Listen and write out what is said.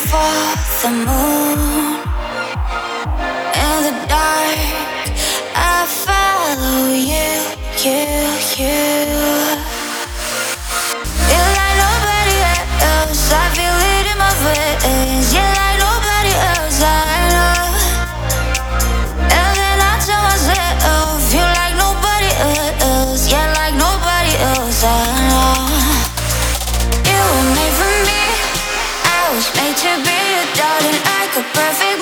for the moon. In the dark, I follow you, you. You're like nobody else, I feel it in my veins. You're like nobody else I know. And then I tell myself, you're like nobody else. Yeah, like nobody else I know. You were made for me, I was made to be your darling, like a perfect